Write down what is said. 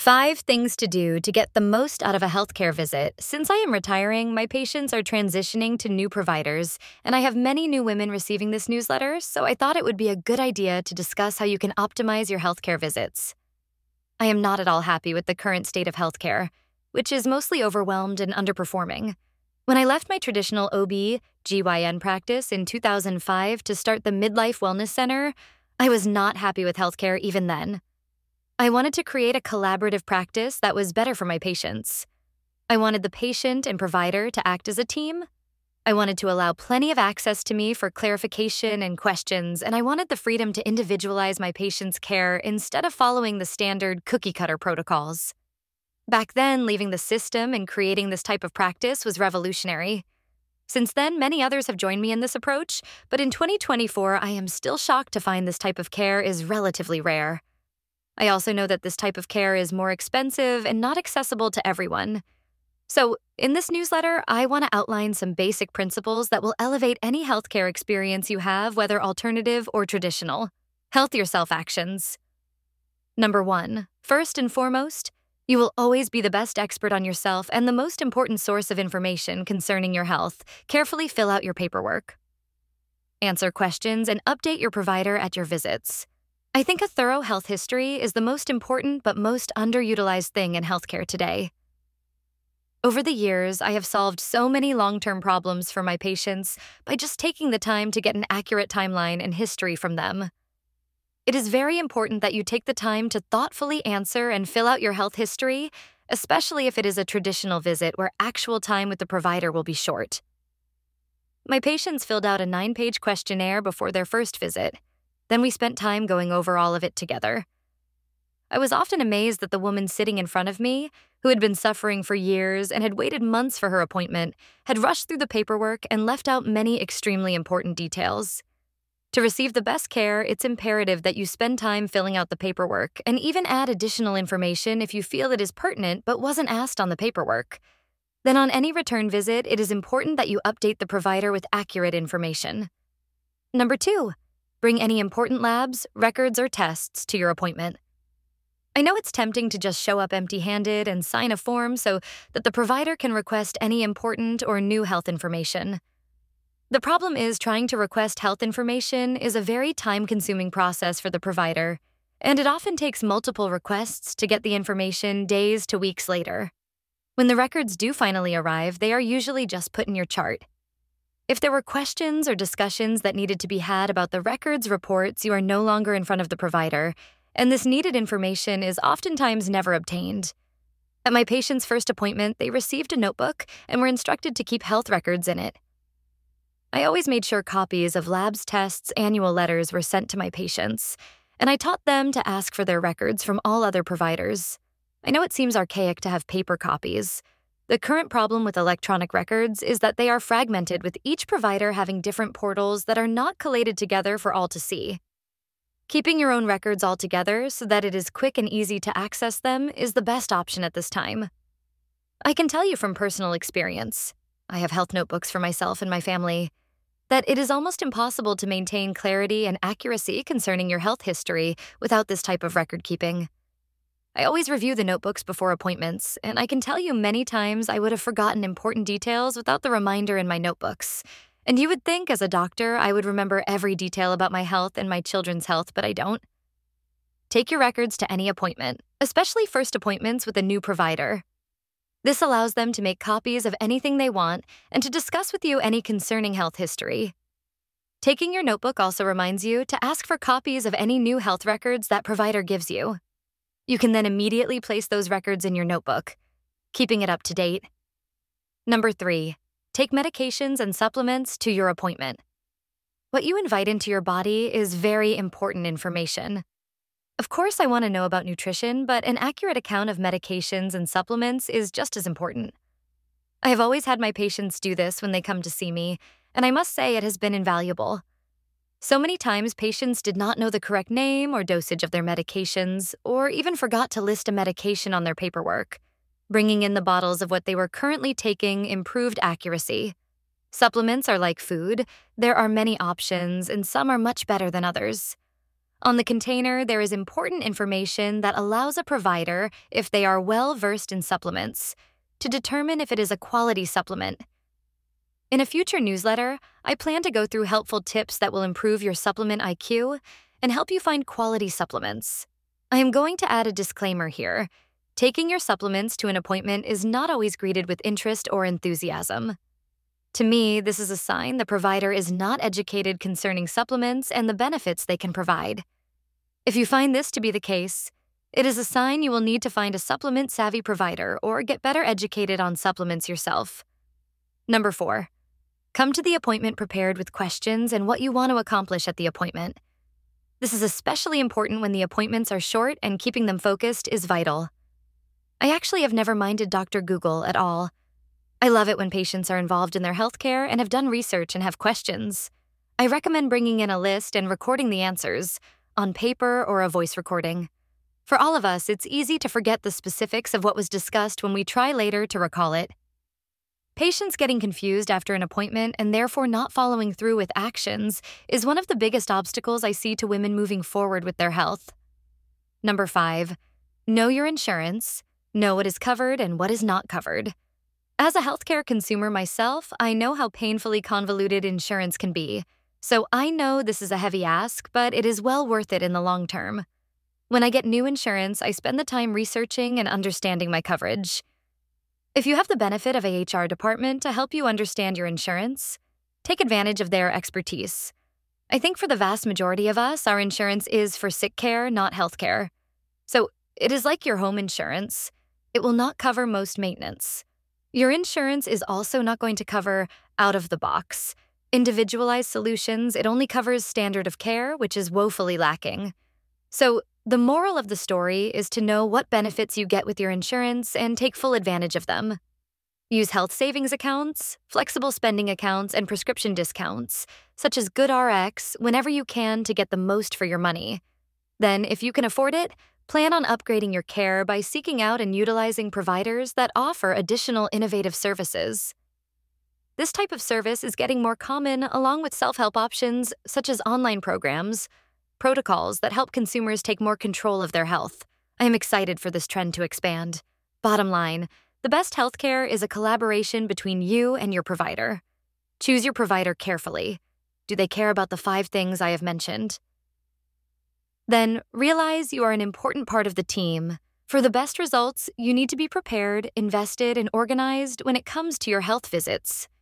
5 things to do to get the most out of a healthcare visit. Since I am retiring, my patients are transitioning to new providers, and I have many new women receiving this newsletter, so I thought it would be a good idea to discuss how you can optimize your healthcare visits. I am not at all happy with the current state of healthcare, which is mostly overwhelmed and underperforming. When I left my traditional OB/GYN practice in 2005 to start the Midlife Wellness Center, I was not happy with healthcare even then. I wanted to create a collaborative practice that was better for my patients. I wanted the patient and provider to act as a team. I wanted to allow plenty of access to me for clarification and questions, and I wanted the freedom to individualize my patients' care instead of following the standard cookie-cutter protocols. Back then, leaving the system and creating this type of practice was revolutionary. Since then, many others have joined me in this approach, but in 2024, I am still shocked to find this type of care is relatively rare. I also know that this type of care is more expensive and not accessible to everyone. So, in this newsletter, I want to outline some basic principles that will elevate any healthcare experience you have, whether alternative or traditional. Health Yourself actions. Number 1, first and foremost, you will always be the best expert on yourself and the most important source of information concerning your health. Carefully fill out your paperwork. Answer questions and update your provider at your visits. I think a thorough health history is the most important but most underutilized thing in healthcare today. Over the years, I have solved so many long-term problems for my patients by just taking the time to get an accurate timeline and history from them. It is very important that you take the time to thoughtfully answer and fill out your health history, especially if it is a traditional visit where actual time with the provider will be short. My patients filled out a 9-page questionnaire before their first visit. Then we spent time going over all of it together. I was often amazed that the woman sitting in front of me, who had been suffering for years and had waited months for her appointment, had rushed through the paperwork and left out many extremely important details. To receive the best care, it's imperative that you spend time filling out the paperwork and even add additional information if you feel it is pertinent but wasn't asked on the paperwork. Then on any return visit, it is important that you update the provider with accurate information. Number 2, bring any important labs, records, or tests to your appointment. I know it's tempting to just show up empty-handed and sign a form so that the provider can request any important or new health information. The problem is trying to request health information is a very time-consuming process for the provider, and it often takes multiple requests to get the information days to weeks later. When the records do finally arrive, they are usually just put in your chart. If there were questions or discussions that needed to be had about the records reports, you are no longer in front of the provider, and this needed information is oftentimes never obtained. At my patient's first appointment, they received a notebook and were instructed to keep health records in it. I always made sure copies of labs, tests, annual letters were sent to my patients, and I taught them to ask for their records from all other providers. I know it seems archaic to have paper copies. The current problem with electronic records is that they are fragmented, with each provider having different portals that are not collated together for all to see. Keeping your own records all together so that it is quick and easy to access them is the best option at this time. I can tell you from personal experience, I have health notebooks for myself and my family, that it is almost impossible to maintain clarity and accuracy concerning your health history without this type of record keeping. I always review the notebooks before appointments, and I can tell you many times I would have forgotten important details without the reminder in my notebooks. And you would think, as a doctor, I would remember every detail about my health and my children's health, but I don't. Take your records to any appointment, especially first appointments with a new provider. This allows them to make copies of anything they want and to discuss with you any concerning health history. Taking your notebook also reminds you to ask for copies of any new health records that provider gives you. You can then immediately place those records in your notebook, keeping it up to date. Number 3, take medications and supplements to your appointment. What you invite into your body is very important information. Of course, I want to know about nutrition, but an accurate account of medications and supplements is just as important. I have always had my patients do this when they come to see me, and I must say it has been invaluable. So many times, patients did not know the correct name or dosage of their medications, or even forgot to list a medication on their paperwork. Bringing in the bottles of what they were currently taking improved accuracy. Supplements are like food. There are many options, and some are much better than others. On the container, there is important information that allows a provider, if they are well versed in supplements, to determine if it is a quality supplement. In a future newsletter, I plan to go through helpful tips that will improve your supplement IQ and help you find quality supplements. I am going to add a disclaimer here. Taking your supplements to an appointment is not always greeted with interest or enthusiasm. To me, this is a sign the provider is not educated concerning supplements and the benefits they can provide. If you find this to be the case, it is a sign you will need to find a supplement-savvy provider or get better educated on supplements yourself. Number 4, come to the appointment prepared with questions and what you want to accomplish at the appointment. This is especially important when the appointments are short and keeping them focused is vital. I actually have never minded Dr. Google at all. I love it when patients are involved in their healthcare and have done research and have questions. I recommend bringing in a list and recording the answers, on paper or a voice recording. For all of us, it's easy to forget the specifics of what was discussed when we try later to recall it. Patients getting confused after an appointment and therefore not following through with actions is one of the biggest obstacles I see to women moving forward with their health. Number 5, know your insurance, know what is covered and what is not covered. As a healthcare consumer myself, I know how painfully convoluted insurance can be, so I know this is a heavy ask, but it is well worth it in the long term. When I get new insurance, I spend the time researching and understanding my coverage. If you have the benefit of a HR department to help you understand your insurance, take advantage of their expertise. I think for the vast majority of us, our insurance is for sick care, not healthcare. So it is like your home insurance. It will not cover most maintenance. Your insurance is also not going to cover out-of-the-box, individualized solutions. It only covers standard of care, which is woefully lacking. So the moral of the story is to know what benefits you get with your insurance and take full advantage of them. Use health savings accounts, flexible spending accounts, and prescription discounts, such as GoodRx, whenever you can to get the most for your money. Then, if you can afford it, plan on upgrading your care by seeking out and utilizing providers that offer additional innovative services. This type of service is getting more common along with self-help options such as online programs, protocols that help consumers take more control of their health. I am excited for this trend to expand. Bottom line, the best healthcare is a collaboration between you and your provider. Choose your provider carefully. Do they care about the 5 things I have mentioned? Then realize you are an important part of the team. For the best results, you need to be prepared, invested, and organized when it comes to your health visits.